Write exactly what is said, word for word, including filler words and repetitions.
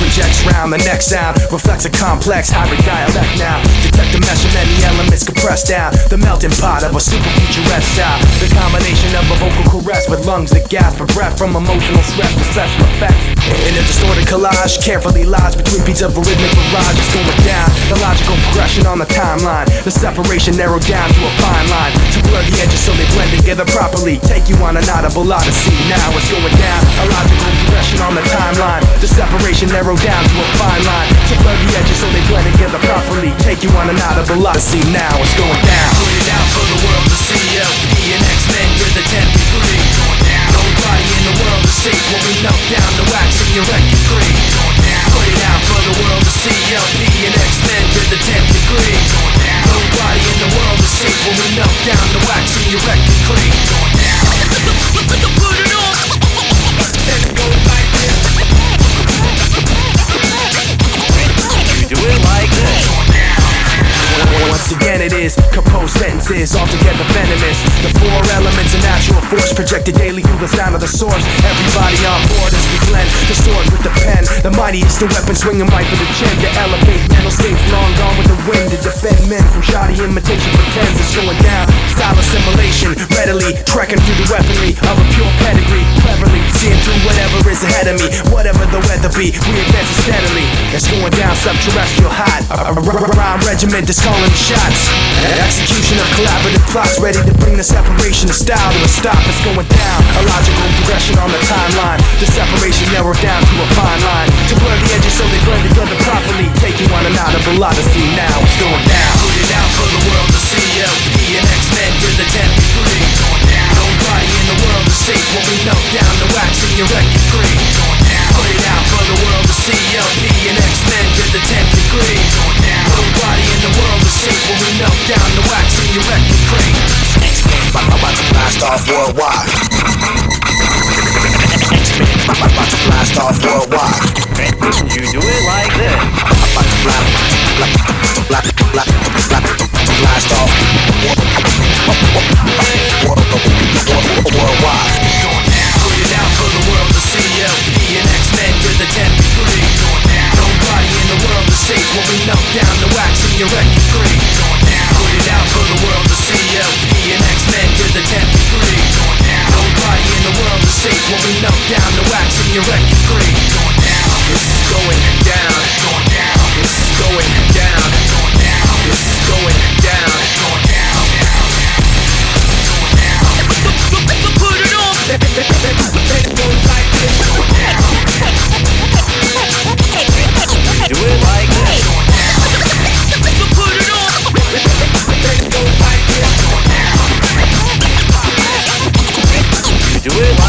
projects round. The next sound reflects a complex hybrid dialect now. Detect the mesh of many elements compressed down. The melting pot of a super futuresque style. The combination of a vocal caress with lungs that gasp for breath from emotional stress to special effects. In a distorted collage, carefully lodged between beats of a rhythmic barrage. It's going down, the logical progression on the timeline. The separation narrowed down to a fine line. To blur the edges so they blend together properly. Take you on an audible odyssey. Now it's going down, a logical progression on the timeline. The separation narrowed down to a fine line. To blur the edges so they blend together properly. Take you on an audible odyssey. Now it's going down. Put it out for the world to see. L P and X-Men with the tenth degree. Nobody in the world is safe when we melt down the wax in your record crate. Put it out for the world to see. L P and X-Men with the tenth degree. Nobody in the world is safe when we melt down the wax in your record crate. Put it on. Then it goes like this. You do it like this. Once again it is composed sentences, altogether venomous. The four elements of natural force projected daily through the sound of the source. Everybody on board as we blend the sword with the pen. The mighty is the weapon swinging right for the chin. To elevate mental states long gone with the wind. To defend men from shoddy imitation pretends it's going down. Style assimilation, readily trekking through the weaponry of a pure pedigree. Cleverly seeing through whatever is ahead of me. Whatever the weather be, we advance it steadily. It's going down subterrestrial hot. A, a, a rhyme regiment is calling the shots. Execution of collaborative plots, ready to bring the separation of style to a stop. It's going down, a logical progression on the timeline. The separation narrowed down to a fine line. To blur the edges so they blend together properly. Take you on an audible odyssey. Now it's going down. Put it out for the world to see. L P and X-Men with the tenth degree. Nobody in the world is safe when we melt down the wax in your record crate. Put it out for the world to see. L P and X-Men with the tenth degree. Nobody in the world is safe when we melt down the wax in your record crate. X-Men about to blast off worldwide. X-Men about to blast off worldwide. You do it like this. About to blast, blast, blast, blast, blast off worldwide. Put it out for the world to see. L P and X-Men with the tenth degree. Nobody in the world is safe when we melt down the wax in your record crate. Put it out for the world to see. L P and X-Men with the tenth degree. Nobody in the world is safe when we melt down the wax in your record crate. This is going down. This is going down. This is going down. Put it on. It goes like this. Do it like this. Put it on. It goes like this. Do it